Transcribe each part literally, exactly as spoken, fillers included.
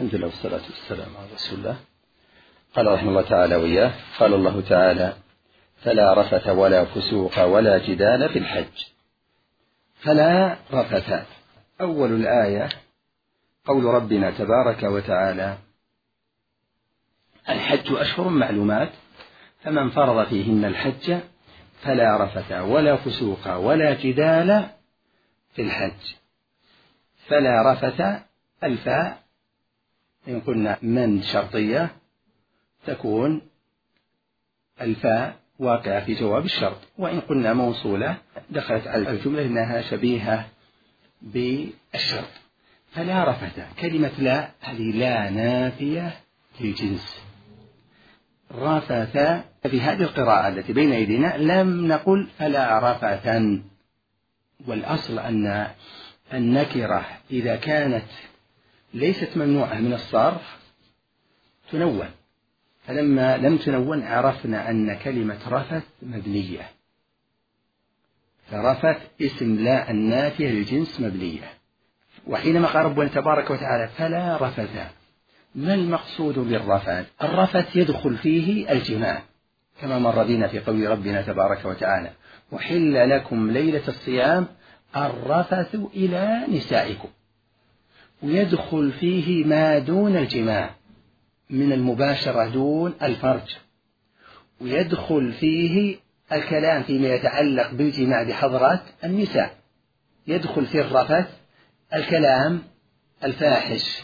الحمد لله والصلاة والسلام على رسول الله. قال رحمه الله تعالى وإياه: قال الله تعالى: فلا رفث ولا فسوق ولا جدال في الحج. فلا رفث، أول الآية قول ربنا تبارك وتعالى: الحج أشهر معلومات فمن فرض فيهن الحج فلا رفث ولا فسوق ولا جدال في الحج. فلا رفث، الفاء إن قلنا من شرطية تكون الفاء واقعة في جواب الشرط، وإن قلنا موصولة دخلت على الجملة إنها شبيهة بالشرط. فلا رفث، كلمة لا هذه لا نافية للجنس. رفث في هذه القراءة التي بين أيدينا لم نقل فلا رفثا، والأصل أن النكرة إذا كانت ليست ممنوعة من الصرف تنون، فلما لم تنون عرفنا أن كلمة رفث مبنية، فرفث اسم لا النافية للجنس مبنية. وحينما قال ربنا تبارك وتعالى فلا رفث، ما المقصود بالرفث؟ الرفث يدخل فيه الجماع كما مر بنا في قول ربنا تبارك وتعالى: وحل لكم ليلة الصيام الرفث إلى نسائكم. ويدخل فيه ما دون الجماع من المباشرة دون الفرج، ويدخل فيه الكلام فيما يتعلق بالجماع بحضرات النساء، يدخل في الرفث الكلام الفاحش.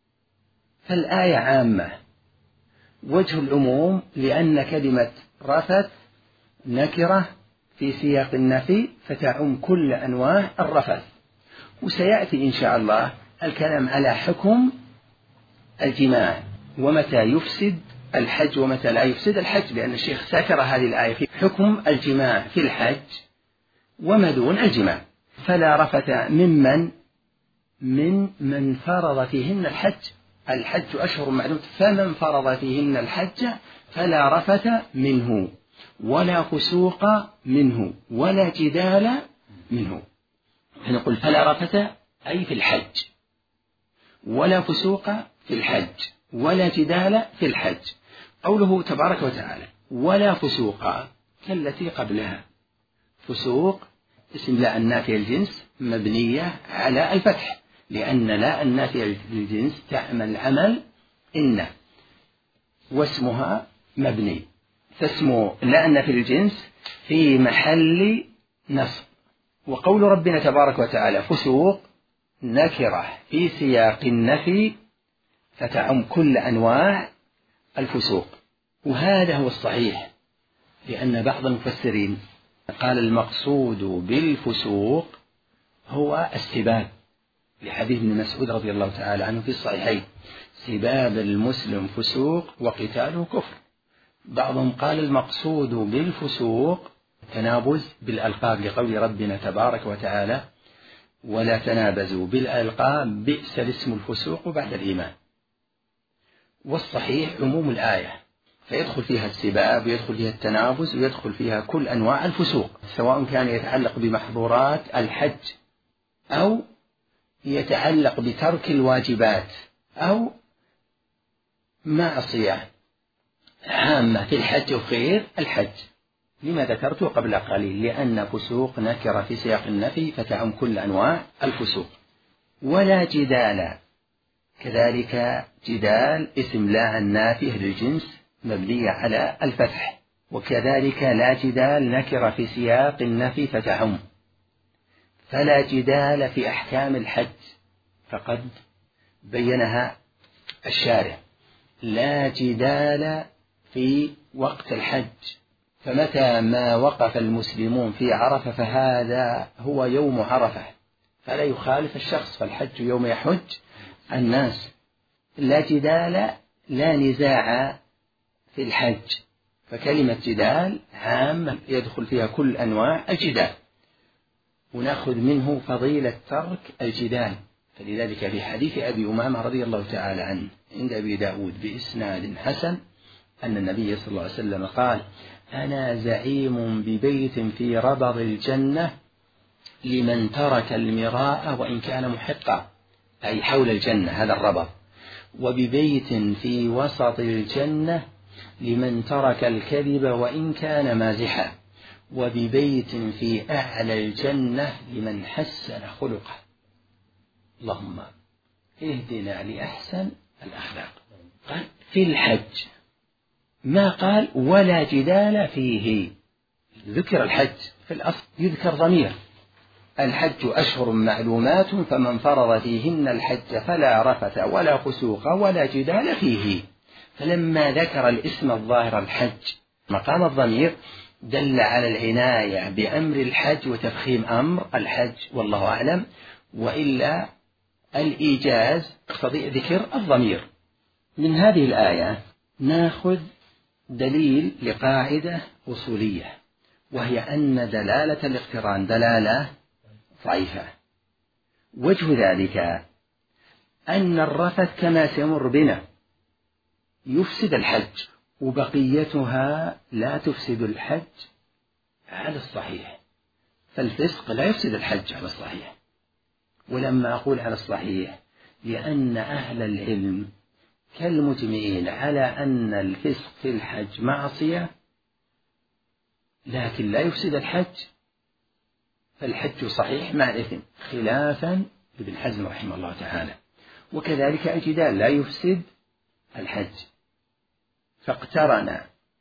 فالآية عامة، وجه العموم لأن كلمة رفث نكرة في سياق النفي فتعم كل أنواع الرفث. وسيأتي إن شاء الله الكلام على حكم الجماع ومتى يفسد الحج ومتى لا يفسد الحج، لأن الشيخ ذكر هذه الآية في حكم الجماع في الحج وما دون الجماع. فلا رفث ممن من من فرض فيهن الحج. الحج أشهر معلومات فمن فرض فيهن الحج فلا رفث منه ولا فسوق منه ولا جدال منه. فنقول فلا رفث أي في الحج، ولا فسوق في الحج، ولا جدال في الحج. قوله تبارك وتعالى ولا فسوق كالتي قبلها، فسوق اسم لا النافية الجنس مبنية على الفتح، لأن لا النافية للجنس تعمل عمل إن، واسمها مبني، فاسم لا النافية للجنس في محل نصب. وقول ربنا تبارك وتعالى فسوق نكرة في سياق النفي فتعم كل أنواع الفسوق، وهذا هو الصحيح، لأن بعض المفسرين قال المقصود بالفسوق هو السباب، لحديث ابن مسعود رضي الله تعالى عنه في الصحيحين: سباب المسلم فسوق وقتاله كفر. بعضهم قال المقصود بالفسوق تنابز بالألقاب، لقول ربنا تبارك وتعالى ولا تنابزوا بالألقاب بئس الاسم الفسوق بعد الإيمان. والصحيح عموم الآية، فيدخل فيها السباب ويدخل فيها التنابز ويدخل فيها كل أنواع الفسوق، سواء كان يتعلق بمحظورات الحج أو يتعلق بترك الواجبات أو معصية عامة في الحج وغير الحج. لما ذكرته قبل قليل؟ لأن فسوق نكرة في سياق النفي فتعم كل أنواع الفسوق. ولا جدال، كذلك جدال اسم لا النافية للجنس مبنية على الفتح، وكذلك لا جدال نكرة في سياق النفي فتعم. فلا جدال في أحكام الحج فقد بينها الشارع: لا جدال في وقت الحج، فمتى ما وقف المسلمون في عرفة فهذا هو يوم عرفة، فلا يخالف الشخص، فالحج يوم يحج الناس. لا جدال لا نزاع في الحج، فكلمة جدال عامة يدخل فيها كل أنواع الجدال، ونأخذ منه فضيلة ترك الجدال. فلذلك في حديث أبي أمامة رضي الله تعالى عنه عند أبي داود بإسناد حسن أن النبي صلى الله عليه وسلم قال: أنا زعيم ببيت في ربض الجنة لمن ترك المراء وإن كان محقا، أي حول الجنة هذا الربض، وببيت في وسط الجنة لمن ترك الكذب وإن كان مازحا، وببيت في أعلى الجنة لمن حسن خلقه. اللهم اهدنا لأحسن الأخلاق. قال في الحج، ما قال ولا جدال فيه. ذكر الحج في الأصل يذكر ضمير. الحج أشهر معلومات فمن فرض فيهن الحج فلا رفث ولا فسوق ولا جدال فيه. فلما ذكر الاسم الظاهر الحج مقام الضمير دل على العناية بأمر الحج وتفخيم أمر الحج، والله أعلم، وإلا الإيجاز اقتضي ذكر الضمير. من هذه الآية ناخذ دليل لقاعدة أصولية، وهي أن دلالة الاقتران دلالة ضعيفة. وجه ذلك أن الرفث كما سيمر بنا يفسد الحج، وبقيتها لا تفسد الحج على الصحيح. فالفسق لا يفسد الحج على الصحيح. ولما أقول على الصحيح لأن أهل العلم كالمجمعين على أن الفسق في الحج معصية لكن لا يفسد الحج، فالحج صحيح مع الإثم، خلافا لابن حزم رحمه الله تعالى. وكذلك الجدال لا يفسد الحج، فاقترن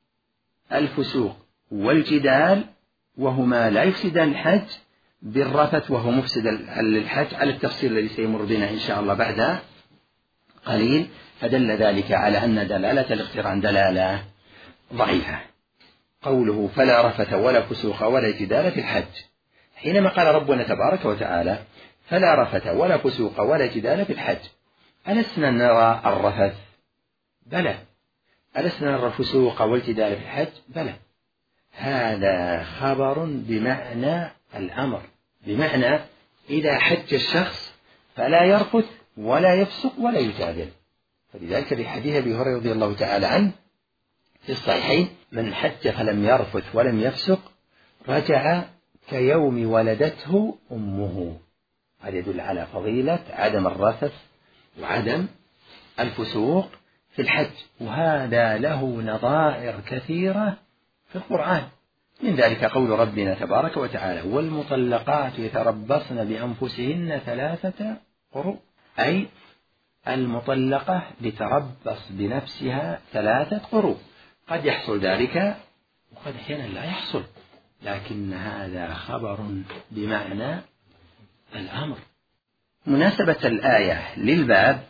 الفسوق والجدال وهما لا يفسدان الحج بالرفث وهو مفسد للحج على التفصيل الذي سيمر بنا إن شاء الله بعد قليل. فدل ذلك على أن دلالة الاقتران دلالة ضعيفة. قوله فلا رفث ولا فسوق ولا جدال في الحج، حينما قال ربنا تبارك وتعالى فلا رفث ولا فسوق ولا جدال في الحج، ألسنا نرى الرفث؟ بلى. ألسنا نرى الفسوق والجدال في الحج؟ بلى. هذا خبر بمعنى الأمر، بمعنى إذا حج الشخص فلا يرفث ولا يفسق ولا يجادل. فلذلك في حديث أبي هريرة رضي الله تعالى عنه في الصحيحين من حج فلم يرفث ولم يفسق رجع كيوم ولدته أمه. هذا يدل على فضيلة عدم الرفث وعدم الفسوق في الحج، وهذا له نظائر كثيرة في القرآن. من ذلك قول ربنا تبارك وتعالى والمطلقات يتربصن بأنفسهن ثلاثة قروء، أي المطلقة لتربص بنفسها ثلاثة قروء. قد يحصل ذلك وقد أحيانا لا يحصل، لكن هذا خبر بمعنى الأمر. مناسبة الآية للباب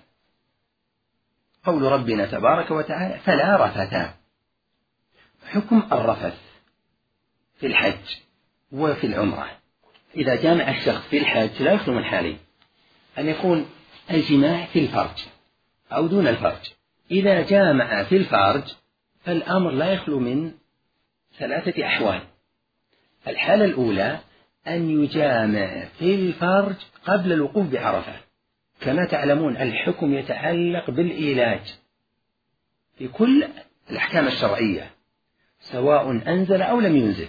قول ربنا تبارك وتعالى فلا رفث. حكم الرفث في الحج وفي العمرة. إذا جامع الشخص في الحج لا يخلو من حالين: أن يكون الجماع في الفرج أو دون الفرج. إذا جامع في الفرج فالأمر لا يخلو من ثلاثة أحوال. الحالة الأولى أن يجامع في الفرج قبل الوقوف بعرفة. كما تعلمون الحكم يتعلق بالإيلاج في كل الأحكام الشرعية سواء أنزل أو لم ينزل.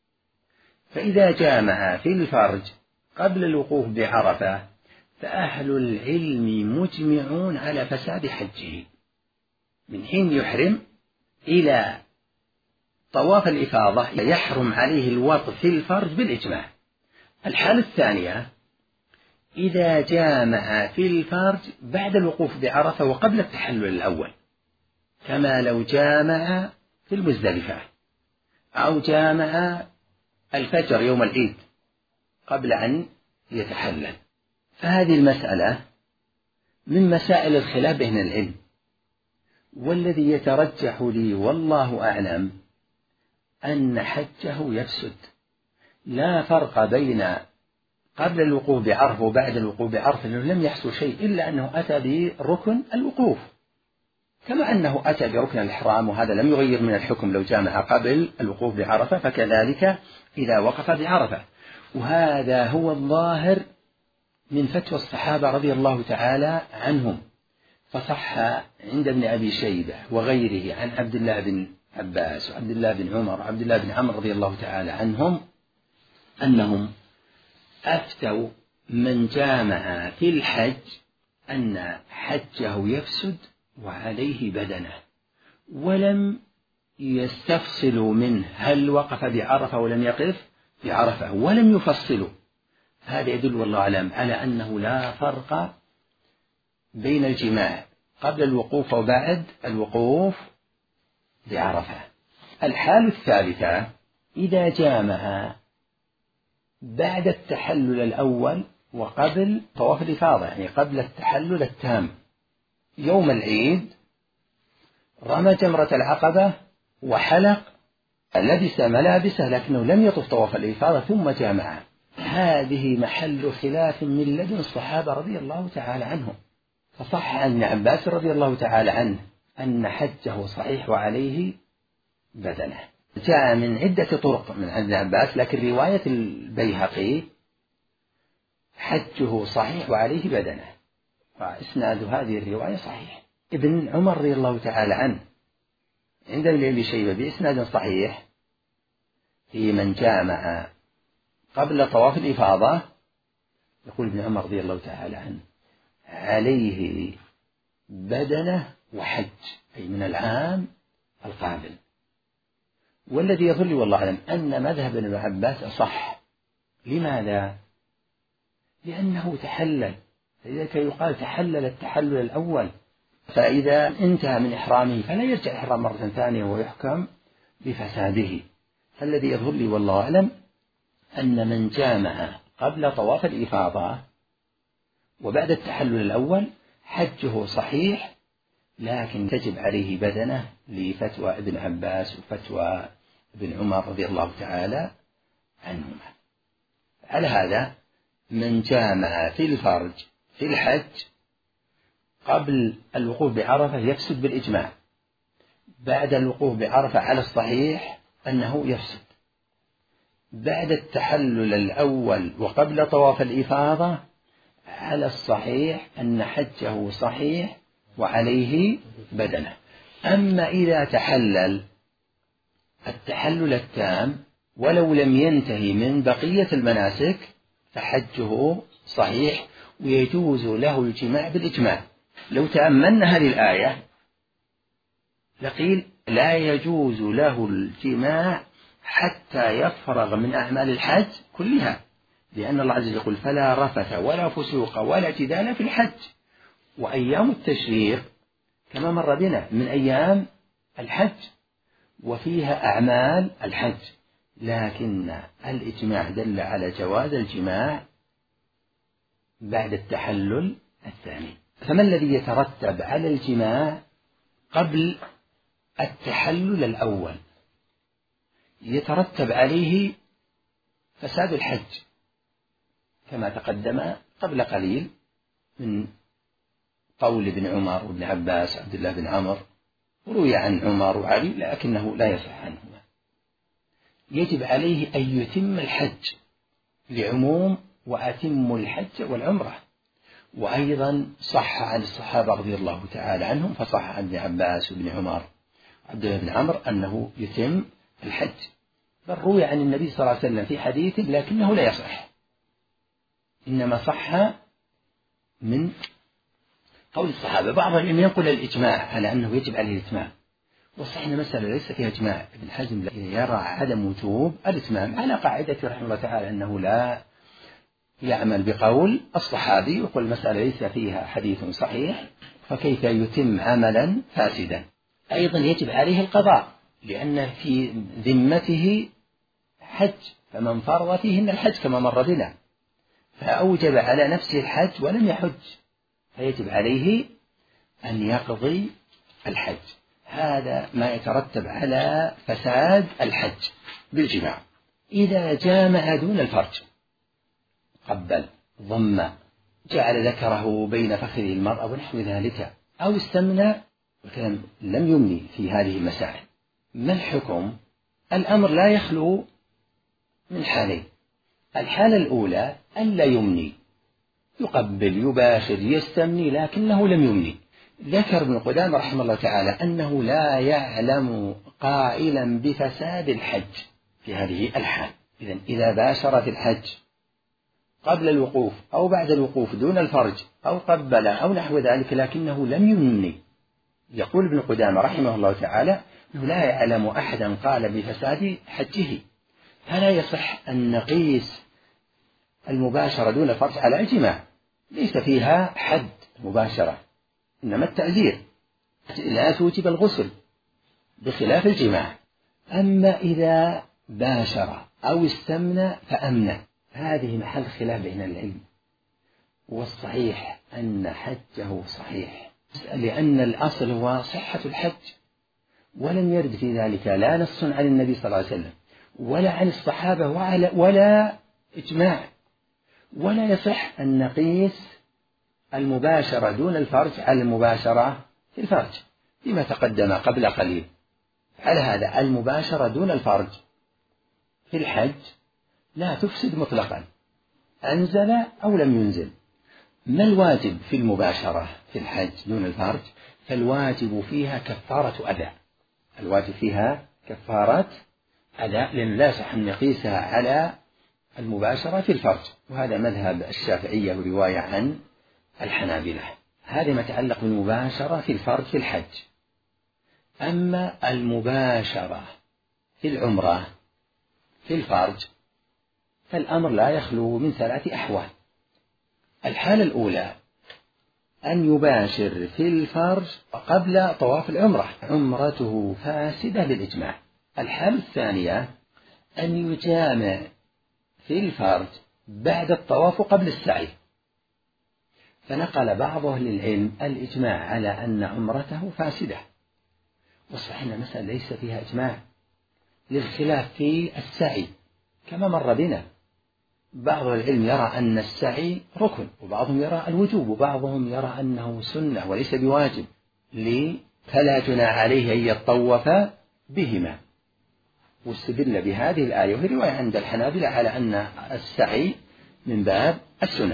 فإذا جامع في الفرج قبل الوقوف بعرفة فأهل العلم مجمعون على فساد حجه من حين يحرم إلى طواف الإفاضة، يحرم عليه الوطء في الفرج بالإجماع. الحالة الثانية إذا جامع في الفرج بعد الوقوف بعرفة وقبل التحلل الأول، كما لو جامع في المزدلفة أو جامع الفجر يوم العيد قبل أن يتحلل. فهذه المسألة من مسائل الخلاف بين العلم، والذي يترجح لي والله أعلم أن حجه يفسد. لا فرق بين قبل الوقوف بعرفة وبعد الوقوف بعرفة، لأنه لم يحصل شيء إلا أنه أتى بركن الوقوف، كما أنه أتى بركن الإحرام، وهذا لم يغير من الحكم لو جامع قبل الوقوف بعرفة، فكذلك إذا وقف بعرفة. وهذا هو الظاهر من فتوى الصحابة رضي الله تعالى عنهم. فصح عند ابن أبي شيبة وغيره عن عبد الله بن عباس وعبد الله بن عمر وعبد الله بن عمرو رضي الله تعالى عنهم أنهم أفتوا من جامع في الحج أن حجه يفسد وعليه بدنه، ولم يستفصلوا منه هل وقف بعرفة ولم يقف بعرفة، ولم يفصلوا. هذا يدل والله أعلم على أنه لا فرق بين الجماع قبل الوقوف وبعد الوقوف بعرفة. الحالة الثالثة إذا جامع بعد التحلل الأول وقبل طواف الإفاضة، يعني قبل التحلل التام، يوم العيد رمى جمرة العقبة وحلق، لبس ملابسه لكنه لم يطف طواف الإفاضة ثم جامع، هذه محل خلاف من لدن الصحابة رضي الله تعالى عنهم. فصح عن ابن عباس رضي الله تعالى عنه أن حجه صحيح وعليه بدنه. جاء من عدة طرق من ابن عباس، لكن رواية البيهقي حجه صحيح وعليه بدنه، وإسناد هذه الرواية صحيح. ابن عمر رضي الله تعالى عنه عند ابن أبي شيبة بإسناد صحيح في من جامع قبل طواف الإفاضة، يقول ابن عمر رضي الله تعالى عنه عليه بدنه وحج، أي من العام القابل. والذي يظل والله أعلم أن مذهب ابن عباس أصح. لماذا؟ لأنه تحلل، فلذلك يقال تحلل التحلل الأول، فإذا انتهى من إحرامه فلا يرجع إحرام مرة ثانية ويحكم بفساده. فالذي يظل والله أعلم أن من جامع قبل طواف الإفاضة وبعد التحلل الأول حجه صحيح، لكن تجب عليه بدنه لفتوى ابن عباس وفتوى ابن عمر رضي الله تعالى عنهما. على هذا من جامع في الفرج في الحج قبل الوقوف بعرفة يفسد بالإجماع، بعد الوقوف بعرفة على الصحيح أنه يفسد، بعد التحلل الأول وقبل طواف الإفاضة على الصحيح أن حجه صحيح وعليه بدنه. أما إذا تحلل التحلل التام ولو لم ينتهي من بقية المناسك فحجه صحيح ويجوز له الجماع بالإجماع. لو تأملنا هذه الآية لقيل لا يجوز له الجماع حتى يفرغ من أعمال الحج كلها، لأن الله عز وجل يقول فلا رفث ولا فسوق ولا جدال في الحج. وأيام التشريق كما مر بنا من أيام الحج وفيها أعمال الحج، لكن الإجماع دل على جواز الجماع بعد التحلل الثاني. فما الذي يترتب على الجماع قبل التحلل الأول؟ يترتب عليه فساد الحج كما تقدم قبل قليل من قول ابن عمر وابن عباس عبد الله بن عمر، وروي عن عمر وعلي لكنه لا يصح عنهما. يجب عليه أن يتم الحج لعموم وأتم الحج والعمرة. وأيضا صح عن الصحابة رضي الله تعالى عنهم، فصح عن ابن عباس وابن عمر وعبد الله بن عمر أنه يتم الحج، بل روي عن النبي صلى الله عليه وسلم في حديث لكنه لا يصح، إنما صح من قول الصحابة. بعضهم ينقل الإجماع على أنه يجب عليه الإتمام، والصحيح أن المسألة ليس فيها إجماع. ابن حزم يرى عدم وجوب الإتمام على قاعدة رحمه الله تعالى أنه لا يعمل بقول الصحابي، يقول المسألة ليس فيها حديث صحيح فكيف يتم عملا فاسدا. أيضا يجب عليه القضاء لأن في ذمته حج، فمن فرض فيهن الحج كما مر بنا، فأوجب على نفسه الحج ولم يحج، فيجب عليه أن يقضي الحج. هذا ما يترتب على فساد الحج بالجماع. إذا جامع دون الفرج قبل ضم جعل ذكره بين فخذه المرأة ونحو ذلك، أو استمنى وكان لم يمني في هذه المسائل، ما الحكم؟ الأمر لا يخلو من حالين. الحالة الأولى ألا يمني، يقبل يباشر يستمني لكنه لم يمني. ذكر ابن قدامة رحمه الله تعالى أنه لا يعلم قائلا بفساد الحج في هذه الحال. إذن إذا باشر في الحج قبل الوقوف أو بعد الوقوف دون الفرج أو قبل أو نحو ذلك لكنه لم ينمي، يقول ابن قدامة رحمه الله تعالى أنه لا يعلم أحدا قال بفساد حجه، فلا يصح أن نقيس المباشرة دون الفرج على الجماع، ليس فيها حد مباشرة، إنما التعزير، لا توجب الغسل بخلاف الجماع. أما إذا باشر أو استمنى فأمنى، هذه محل خلاف بين العلم، والصحيح أن حجه صحيح، لأن الأصل هو صحة الحج، ولم يرد في ذلك لا نص عن النبي صلى الله عليه وسلم ولا عن الصحابة ولا إجماع، ولا يصح أن نقيس المباشرة دون الفرج على المباشرة في الفرج فيما تقدم قبل قليل. على هذا المباشرة دون الفرج في الحج لا تفسد مطلقا، أنزل أو لم ينزل. ما الواجب في المباشرة في الحج دون الفرج؟ فالواجب فيها كفارة أداء، الواجب فيها كفارة أداء، لأن لا يصح أن نقيسها على المباشرة في الفرج، وهذا مذهب الشافعية ورواية عن الحنابلة. هذا ما يتعلق بالمباشرة في الفرج في الحج. أما المباشرة في العمرة في الفرج فالأمر لا يخلو من ثلاث أحوال. الحالة الأولى أن يباشر في الفرج قبل طواف العمرة، عمرته فاسدة للإجماع. الحالة الثانية أن يجامع في الفرج بعد الطواف قبل السعي، فنقل بعض أهل العلم الإجماع على أن عمرته فاسدة، والصحيح أن المسألة ليس فيها إجماع للخلاف في السعي كما مر بنا. بعض العلم يرى أن السعي ركن، وبعضهم يرى الوجوب، وبعضهم يرى أنه سنة وليس بواجب، فلا جناح عليه أن يطوف بهما، واستدل بهذه الآية وهي رواية عند الحنابلة على أن السعي من باب السنن،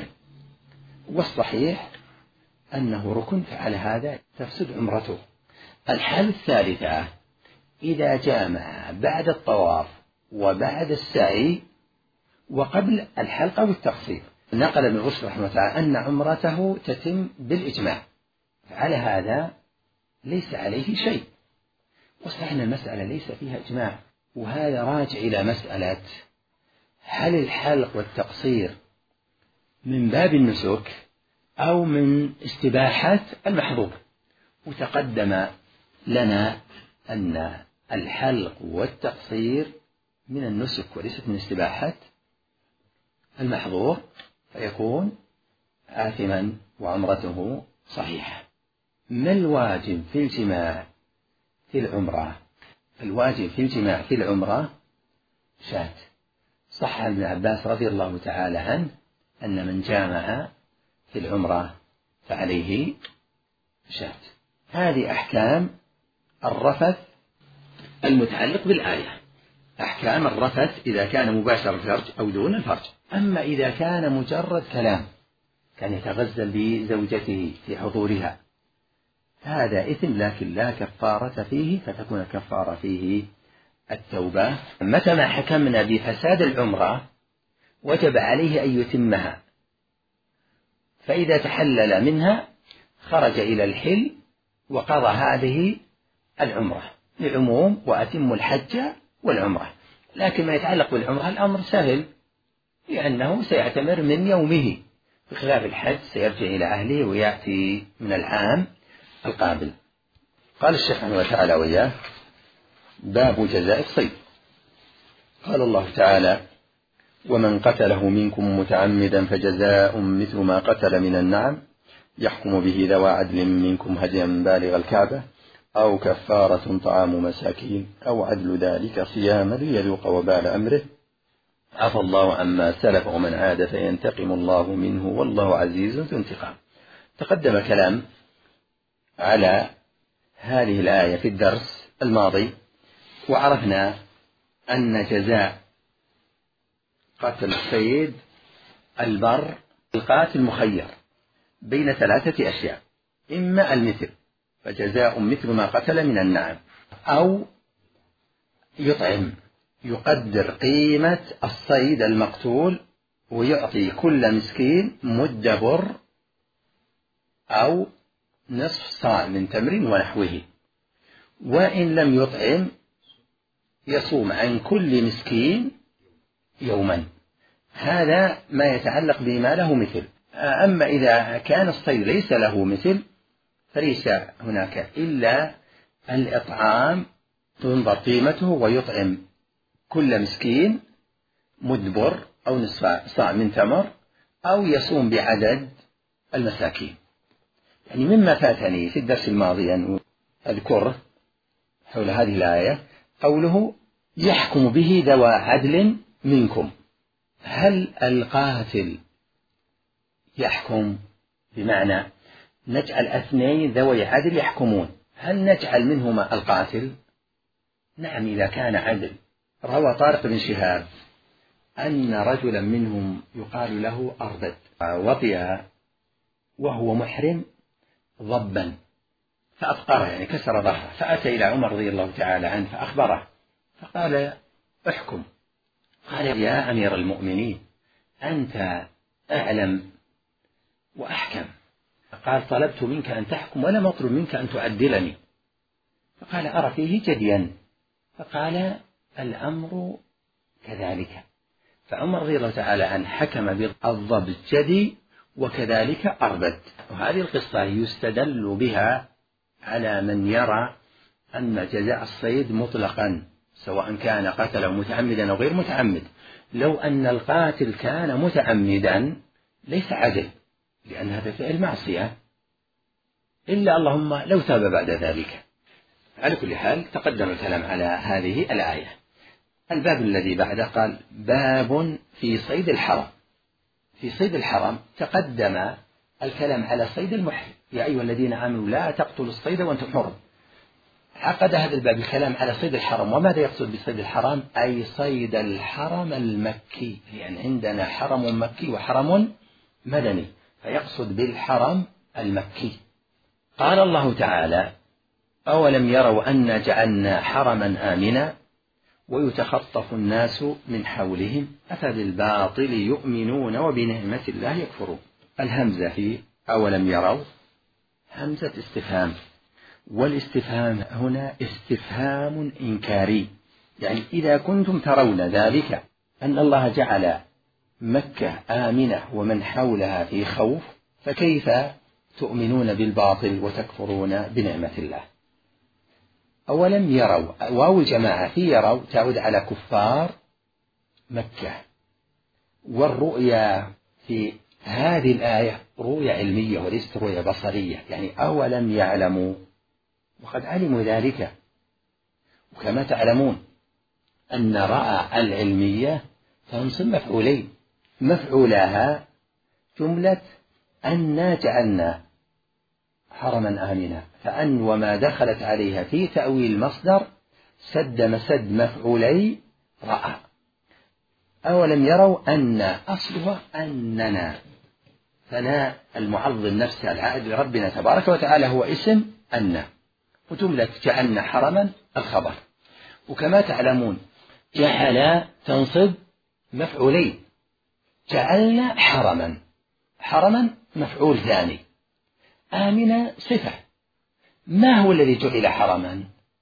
والصحيح أنه ركن، فعلى هذا تفسد عمرته. الحالة الثالثة إذا جامع بعد الطواف وبعد السعي وقبل الحلقة والتقصير، نقل ابن رشد رحمه الله تعالى أن عمرته تتم بالإجماع، فعلى هذا ليس عليه شيء، وصحيح أن المسألة ليس فيها إجماع، وهذا راجع إلى مسألة هل الحلق والتقصير من باب النسك أو من استباحة المحظور. وتقدم لنا أن الحلق والتقصير من النسك وليست من استباحة المحظور، فيكون آثما وعمرته صحيحة. ما الواجب في الجماع في العمرة؟ الواجب في الجماع في العمرة شاة، صح عن ابن عباس رضي الله تعالى عنه أن من جامع في العمرة فعليه شاة. هذه أحكام الرفث المتعلق بالآية، أحكام الرفث إذا كان مباشر الفرج أو دون الفرج. أما إذا كان مجرد كلام، كان يتغزل بزوجته في حضورها، هذا إثم لكن لا كفارة فيه، فتكون الكفارة فيه التوبة. متى ما حكمنا بفساد العمرة وجب عليه أن يتمها، فإذا تحلل منها خرج إلى الحل وقضى هذه العمرة لعموم وأتم الحج والعمرة. لكن ما يتعلق بالعمرة الأمر سهل، لأنه سيعتمر من يومه، بخلاف الحج سيرجع إلى أهله ويأتي من العام القابل. قال الشيخ رحمه الله تعالى وإياه: باب جزاء الصيد. قال الله تعالى: ومن قتله منكم متعمدا فجزاء مثل ما قتل من النعم يحكم به ذوى عدل منكم هديا بالغ الكعبة أو كفارة طعام مساكين أو عدل ذلك صياما ليذوق وبال أمره عفى الله عما سلف ومن عاد فينتقم الله منه والله عزيز ذو انتقام. تقدم كلام على هذه الآية في الدرس الماضي، وعرفنا أن جزاء قتل الصيد البر القاتل مخير بين ثلاثة أشياء: إما المثل فجزاء مثل ما قتل من النعم، أو يطعم يقدر قيمة الصيد المقتول ويعطي كل مسكين مد بر أو نصف صاع من تمر ونحوه، وإن لم يطعم يصوم عن كل مسكين يوما. هذا ما يتعلق بما له مثل. أما إذا كان الصيد ليس له مثل فليس هناك إلا الإطعام، تنظر قيمته ويطعم كل مسكين مدبر أو نصف صاع من تمر، أو يصوم بعدد المساكين. يعني مما فاتني في الدرس الماضي أن أذكره حول هذه الآية قوله يحكم به ذوى عدل منكم. هل القاتل يحكم بمعنى نجعل اثنين ذوي عدل يحكمون، هل نجعل منهما القاتل؟ نعم إذا كان عدل. روى طارق بن شهاب أن رجلا منهم يقال له أربد وطئ وهو محرم ضبا فأفقره، يعني كسر ظهره، فأتى إلى عمر رضي الله تعالى عنه فأخبره فقال احكم. قال يا أمير المؤمنين أنت أعلم وأحكم. فقال طلبت منك أن تحكم ولم أطلب منك أن تعدلني. فقال أرى فيه جديا. فقال الأمر كذلك. فعمر رضي الله تعالى عنه حكم بالضبط جدي وكذلك أربد. وهذه القصة يستدل بها على من يرى أن جزاء الصيد مطلقا سواء كان قتله متعمدا أو غير متعمد. لو أن القاتل كان متعمدا ليس عدل، لأن هذا فعل معصية، إلا اللهم لو تاب بعد ذلك. على كل حال تقدم الكلام على هذه الآية. الباب الذي بعده قال باب في صيد الحرم. في صيد الحرم تقدم الكلام على صيد المحرم، يا أيها الذين آمنوا لا تقتلوا الصيد وأنتم حرم. عقد هذا الباب الكلام على صيد الحرم. وماذا يقصد بصيد الحرم؟ أي صيد الحرم المكي، لأن عندنا حرم مكي وحرم مدني، فيقصد بالحرم المكي. قال الله تعالى أولم يروا أن جعلنا حرما آمنا ويتخطف الناس من حولهم أفبالباطل يؤمنون وبنعمة الله يكفرون. الهمزة في أولم يروا همزة استفهام، والاستفهام هنا استفهام إنكاري، يعني إذا كنتم ترون ذلك أن الله جعل مكة آمنة ومن حولها في خوف، فكيف تؤمنون بالباطل وتكفرون بنعمة الله؟ أولم يروا، واو الجماعة في يروا تعود على كفار مكة. والرؤيا في هذه الآية رؤيا علمية وليست رؤيا بصرية، يعني أولم يعلموا، وقد علموا ذلك. وكما تعلمون أن رأى العلمية تنصب مفعولين، مفعولها جملة أنا جعلنا حرما آمنا، فأن وما دخلت عليها في تأويل مصدر سد مسد مفعولي رأى. أولم يروا أن أصلها أننا، فنا المعظم نفسه العائد لربنا تبارك وتعالى هو اسم أن، وجملة جعلنا حرما الخبر. وكما تعلمون جعل تنصب مفعولين، جعلنا حرما، حرما مفعول ثاني، آمنا صفة. ما هو الذي جعل حرما؟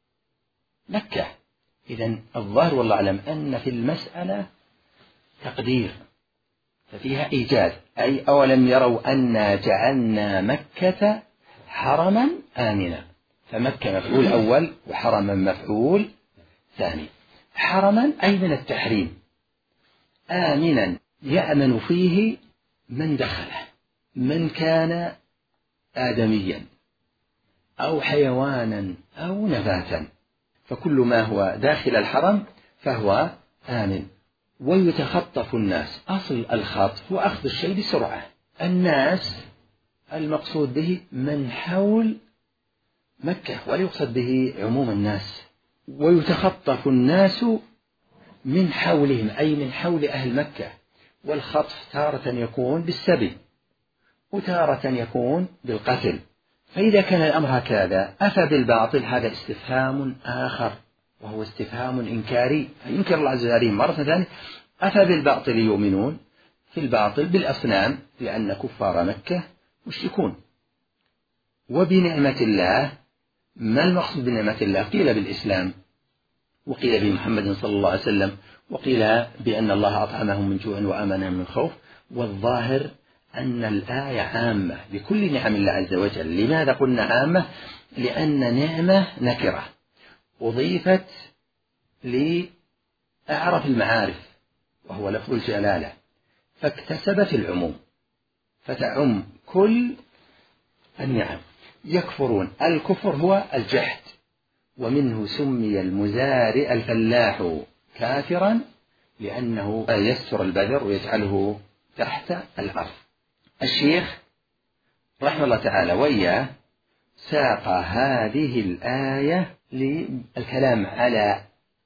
مكة. إذن الظاهر والله أعلم أن في المسألة تقدير، ففيها إيجاد، أي أولم يروا أنا جعلنا مكة حرما آمنا، فمكة مفعول أول وحرما مفعول ثاني. حرما أي من التحريم، آمنا يأمن فيه من دخله، من كان آدميا أو حيوانا أو نباتا، فكل ما هو داخل الحرم فهو آمن. ويتخطف الناس، أصل الخطف هو أخذ الشيء بسرعة. الناس المقصود به من حول مكة، ولا يقصد به عموم الناس. ويتخطف الناس من حولهم أي من حول أهل مكة. والخطف تارة يكون بالسبي وتارة يكون بالقتل. فإذا كان الأمر هكذا أفبالباطل، هذا استفهام آخر وهو استفهام إنكاري، فينكر الله عز وجل مرة ثانية أفبالباطل يؤمنون، في الباطل بالأصنام لأن كفار مكة مشركون. وبنعمة الله، ما المقصود بنعمة الله؟ قيل بالإسلام، وقيل بمحمد صلى الله عليه وسلم، وقيل بأن الله أطعمهم من جوع وآمنهم من خوف. والظاهر أن الآية عامة لكل نعم الله عز وجل. لماذا قلنا عامة؟ لأن نعمة نكرة أضيفت لأعرف المعارف وهو لفظ الجلالة، فاكتسبت العموم فتعم كل النعم. يكفرون، الكفر هو الجحد، ومنه سمي المزارع الفلاح كافرا لأنه يستر البذر ويجعله تحت الأرض. الشيخ رحمه الله تعالى وإياه ساق هذه الآية للكلام على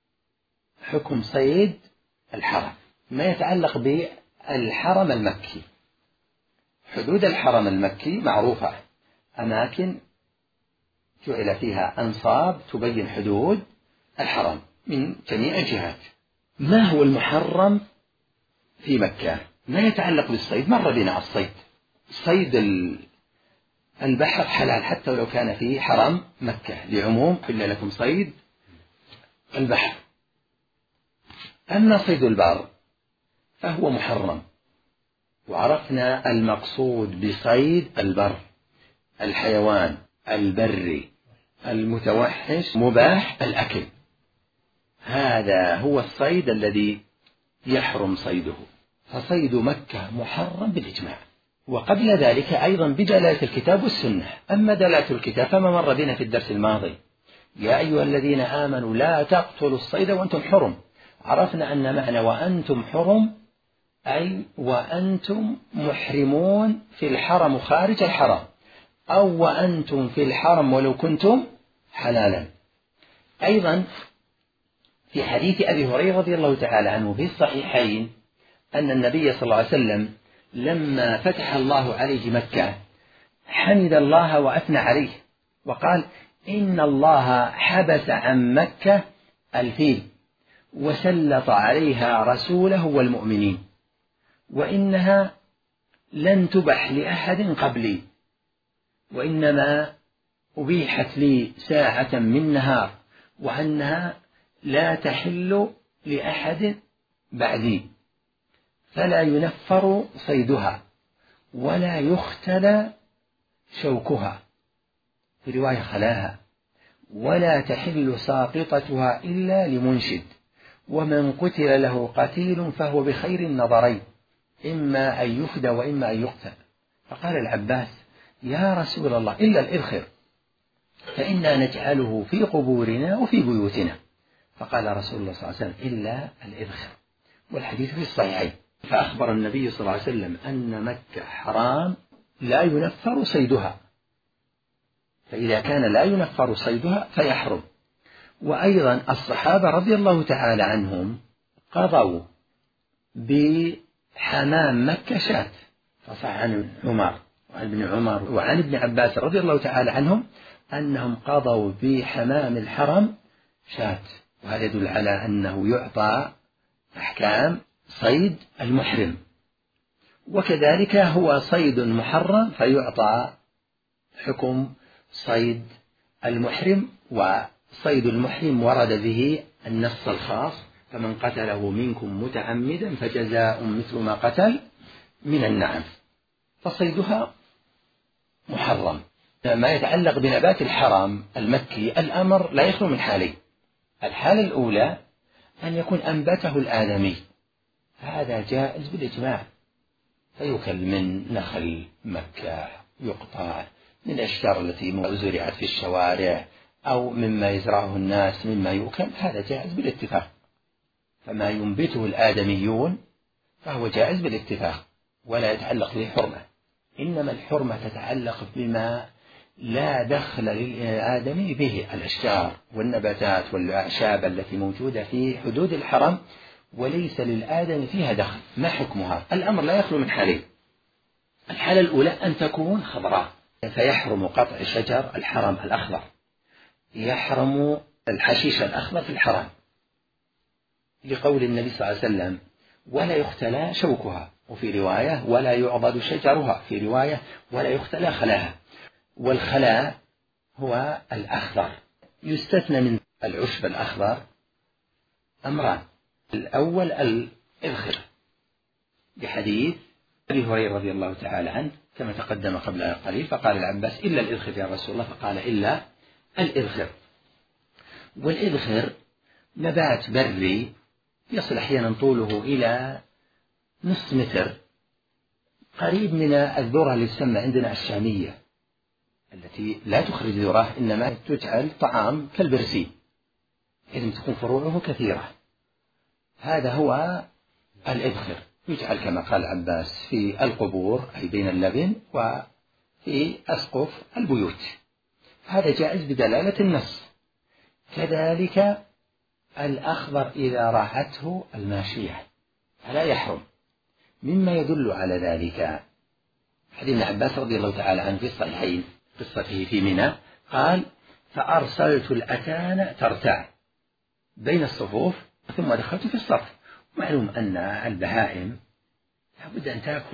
حكم صيد الحرم، ما يتعلق بالحرم المكي. حدود الحرم المكي معروفة، أماكن جعل فيها أنصاب تبين حدود الحرم من جميع الجهات. ما هو المحرم في مكة؟ ما يتعلق بالصيد، مر بنا الصيد، صيد البحر حلال حتى ولو كان في حرم مكة لعموم حل لكم صيد البحر. أما صيد البر فهو محرم، وعرفنا المقصود بصيد البر الحيوان البري المتوحش مباح الأكل، هذا هو الصيد الذي يحرم صيده، فصيد مكة محرم بالإجماع. وقبل ذلك أيضا بدلالة الكتاب والسنة. أما دلالة الكتاب فما مر بنا في الدرس الماضي، يا أيها الذين آمنوا لا تقتلوا الصيد وأنتم حرم. عرفنا أن معنى وأنتم حرم أي وأنتم محرمون في الحرم خارج الحرم، أو وأنتم في الحرم ولو كنتم حلالا. أيضا في حديث أبي هريرة رضي الله تعالى عنه في الصحيحين أن النبي صلى الله عليه وسلم لما فتح الله عليه مكة حمد الله وأثنى عليه وقال إن الله حبس عن مكة الفيل وسلط عليها رسوله والمؤمنين، وإنها لن تبح لأحد قبلي، وإنما أبيحت لي ساعة من نهار، وأنها لا تحل لأحد بعدي، فلا ينفر صيدها ولا يختلى شوكها، في رواية خلاها، ولا تحل ساقطتها إلا لمنشد، ومن قتل له قتيل فهو بخير النظرين، إما أن يفدى وإما أن يقتل. فقال العباس يا رسول الله إلا الإذخر فإنا نجعله في قبورنا وفي بيوتنا. فقال رسول الله صلى الله عليه وسلم إلا الإذخر، والحديث في الصحيحين. فأخبر النبي صلى الله عليه وسلم أن مكة حرام لا ينفر صيدها، فإذا كان لا ينفر صيدها فيحرم. وأيضا الصحابة رضي الله تعالى عنهم قضوا بحمام مكة شاة، فصح عن عمر وعن ابن عمر وعن ابن عباس رضي الله تعالى عنهم أنهم قضوا بحمام الحرم شاة، وهذا يدل على أنه يعطى أحكام صيد المحرم. وكذلك هو صيد محرم فيعطى حكم صيد المحرم، وصيد المحرم ورد به النص الخاص فمن قتله منكم متعمدا فجزاء مثل ما قتل من النعم، فصيدها محرم. ما يتعلق بنبات الحرم المكي الأمر لا يخلو من حالين. الحالة الأولى أن يكون أنبته الآدمي، هذا جائز بالإجماع، فيؤكل من نخل مكة، يقطع من الأشجار التي زرعت في الشوارع أو مما يزرعه الناس مما يؤكل، هذا جائز بالاتفاق. فما ينبته الآدميون فهو جائز بالاتفاق ولا يتعلق به حرمة، إنما الحرمة تتعلق بما لا دخل للآدمي به، الأشجار والنباتات والأعشاب التي موجودة في حدود الحرم وليس للآدم فيها دخل. ما حكمها؟ الأمر لا يخلو من حالين. الحالة الأولى أن تكون خضراء، فيحرم قطع شجر الحرم الأخضر، يحرم الحشيش الأخضر في الحرم لقول النبي صلى الله عليه وسلم ولا يختلى شوكها، وفي رواية ولا يعضد شجرها، في رواية ولا يختلى خلاها. والخلاء هو الأخضر. يستثنى من العشب الأخضر أمران: الأول الإذخر، بحديث أبي هريرة رضي الله تعالى عنه كما تقدم قبل قليل، فقال العباس: إلا الإذخر يا رسول الله، فقال: إلا الإذخر. والإذخر نبات بري يصل أحيانا طوله إلى نصف متر، قريب من الذرة اللي تسمى عندنا الشامية، التي لا تخرج ذرة إنما تجعل طعام كالبرسيم، إذن تكون فروعه كثيرة. هذا هو الإذخر، يجعل كما قال العباس في القبور، أي بين اللبن، وفي أسقف البيوت. هذا جائز بدلالة النص. كذلك الأخضر إذا راعته الماشية فلا يحرم. مما يدل على ذلك حديث ابن عباس رضي الله تعالى عنه في الصحيحين، قصته في منى، قال: فأرسلت الأتان ترتع بين الصفوف ثم دخلت في الصف. معلوم أن البهائم لابد أن تأكل.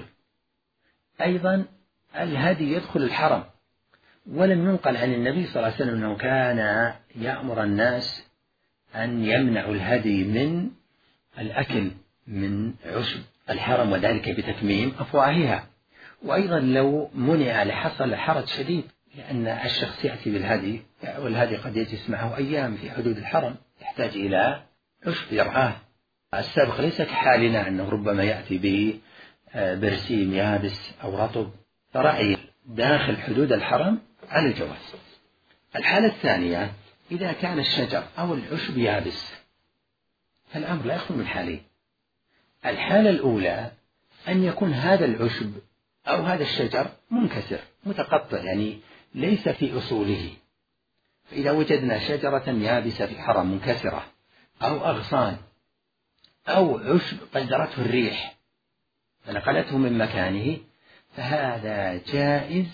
أيضا الهدي يدخل الحرم، ولم ينقل عن النبي صلى الله عليه وسلم أنه كان يأمر الناس أن يمنعوا الهدي من الأكل من عشب الحرم، وذلك بتكميم أفواهها. وأيضا لو منع لحصل حرج شديد، لأن الشخص يأتي بالهدي والهدي قد يجلس معه أيام في حدود الحرم، يحتاج إلى عشب يرعاه. السابق ليس كحالنا أنه ربما يأتي به برسيم يابس أو رطب، فرعي داخل حدود الحرم على الجواز. الحالة الثانية إذا كان الشجر أو العشب يابس، فالأمر لا يخلو من حالين. الحالة الأولى أن يكون هذا العشب أو هذا الشجر منكسر متقطع، يعني ليس في أصوله. فإذا وجدنا شجرة يابسة في الحرم منكسرة، أو أغصان، أو عشب قدرته الريح فنقلته من مكانه، فهذا جائز.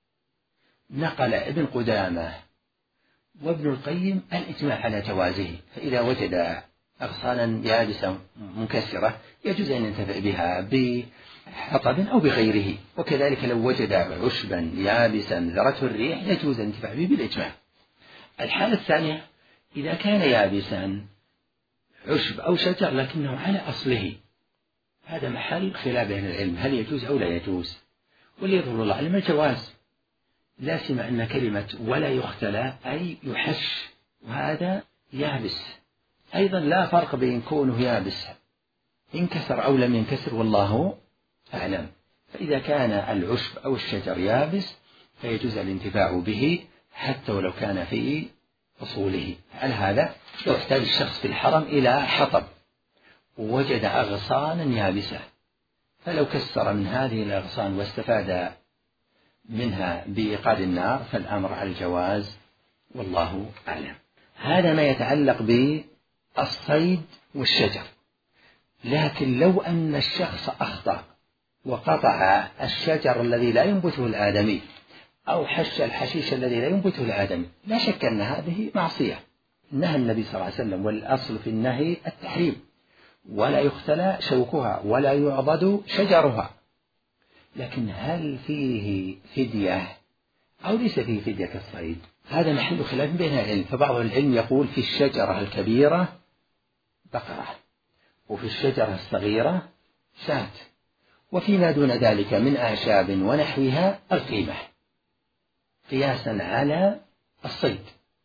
نقل ابن قدامة وابن القيم الإجماع على جوازه. فإذا وجد أغصانا يابسة منكسرة يجوز أن ينتفع بها بحطب أو بغيره. وكذلك لو وجد عشبا يابسا ذرته الريح يجوز أن ينتفع به بالإجماع. الحالة الثانية إذا كان يابسا عشب أو شجر لكنه على أصله، هذا محل خلاف بين العلم، هل يجوز أو لا يجوز. واللي يظهر الله علم الجواز، لا سيما أن كلمة ولا يختلى أي يحش، وهذا يابس. أيضا لا فرق بين كونه يابس انكسر أو لم ينكسر، والله أعلم. فإذا كان العشب أو الشجر يابس فيجوز الانتفاع به حتى ولو كان في أصوله. على هذا لو احتاج الشخص في الحرم إلى حطب ووجد أغصانا يابسة، فلو كسر من هذه الأغصان واستفاد منها بإيقاد النار فالأمر على الجواز، والله أعلم. هذا ما يتعلق بالصيد والشجر. لكن لو أن الشخص أخطأ وقطع الشجر الذي لا ينبته الآدمي أو حش الحشيش الذي لا ينبته الآدمي، لا شك أن هذه معصية. نهى النبي صلى الله عليه وسلم، والأصل في النهي التحريم، ولا يختلى شوكها ولا يعضد شجرها. لكن هل فيه فدية أو ليس فيه فدية كالصيد؟ هذا محل خلاف بين العلم. فبعض العلم يقول في الشجرة الكبيرة بقرة، وفي الشجرة الصغيرة شاة، وفيما دون ذلك من أعشاب ونحوها القيمة قياسا على الصيد.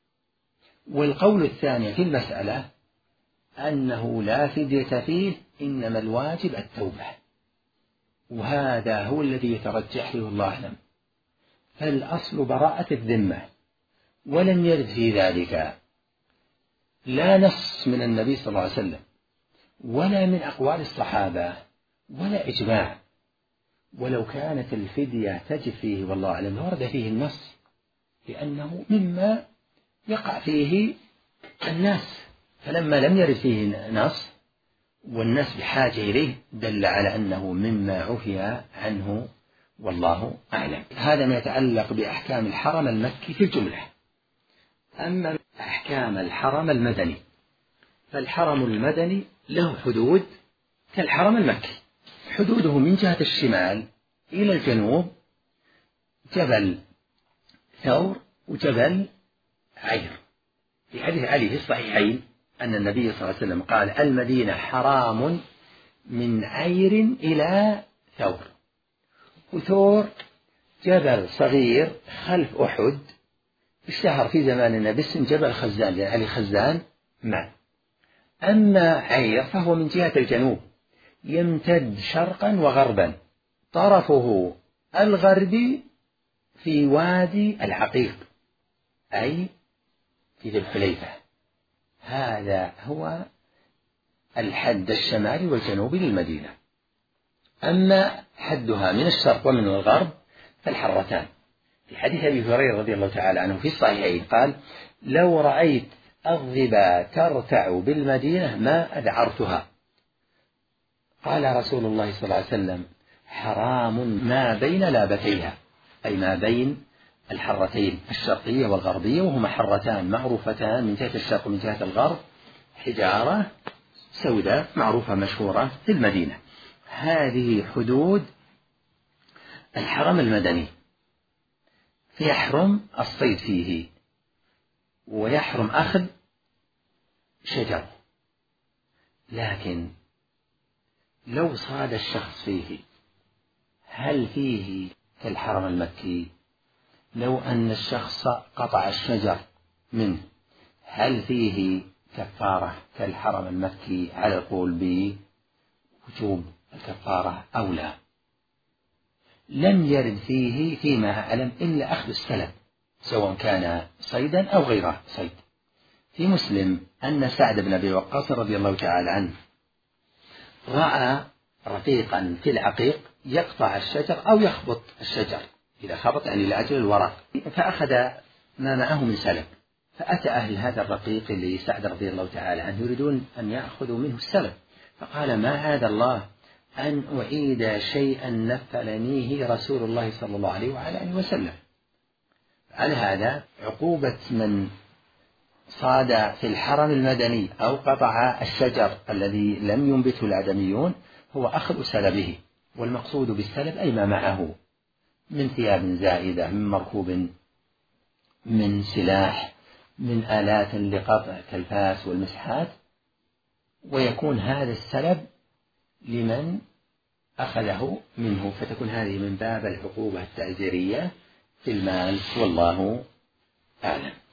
والقول الثاني في المسألة أنه لا فدية فيه، إنما الواجب التوبة، وهذا هو الذي يترجح له الله أعلم. فالأصل براءة الذمة، ولم يرد في ذلك لا نص من النبي صلى الله عليه وسلم ولا من أقوال الصحابة ولا إجماع. ولو كانت الفدية تجب فيه والله أعلم لورد فيه النص، لأنه مما يقع فيه الناس. فلما لم يرد فيه نص والناس بحاجة إليه دل على أنه مما عفي عنه، والله أعلم. هذا ما يتعلق بأحكام الحرم المكي في الجملة. أما أحكام الحرم المدني، فالحرم المدني له حدود كالحرم المكي، حدوده من جهة الشمال إلى الجنوب جبل ثور وجبل عير. في حديث علي في الصحيحين أن النبي صلى الله عليه وسلم قال: المدينة حرام من عير إلى ثور. وثور جبل صغير خلف أحد اشتهر في زماننا باسم جبل خزان، لأن علي خزان معه. أما عير فهو من جهة الجنوب يمتد شرقا وغربا، طرفه الغربي في وادي العقيق أي في ذي الحليفة. هذا هو الحد الشمالي والجنوبي للمدينة. أما حدها من الشرق ومن الغرب فالحرتان. في حديث أبي هريرة رضي الله تعالى عنه في الصحيحين قال: لو رأيت الظبا ترتع بالمدينة ما أذعرتها. قال رسول الله صلى الله عليه وسلم: حرام ما بين لابتيها، أي ما بين الحرتين الشرقية والغربية، وهما حرتان معروفتان من جهة الشرق ومن جهة الغرب، حجارة سوداء معروفة مشهورة في المدينة. هذه حدود الحرم المدني. يحرم الصيد فيه ويحرم أخذ شجر، لكن لو صاد الشخص فيه هل فيه كالحرم المكي؟ لو أن الشخص قطع الشجر منه هل فيه كفارة كالحرم المكي على القول بوجوب الكفارة أو لا؟ لم يرد فيه فيما أعلم إلا أخذ السلب، سواء كان صيدا أو غير صيد. في مسلم أن سعد بن أبي وقاص رضي الله تعالى عنه رأى رفيقا في العقيق يقطع الشجر أو يخبط الشجر، إذا خبط يعني لأجل الورق، فأخذ ما معه من سلب. فأتى أهل هذا الرقيق لسعد رضي الله تعالى عنه يريدون أن يأخذوا منه السلب، فقال: ما هذا الله أن أعيد شيئا نفلنيه رسول الله صلى الله عليه وعلى آله وسلم. على هذا عقوبة من صاد في الحرم المدني أو قطع الشجر الذي لم ينبته الآدميون هو أخذ سلبه، والمقصود بالسلب أي ما معه من ثياب زائدة، من مركوب، من سلاح، من آلات لقطع كالفاس والمسحات، ويكون هذا السلب لمن أخذه منه، فتكون هذه من باب العقوبة التعزيرية في المال، والله أعلم.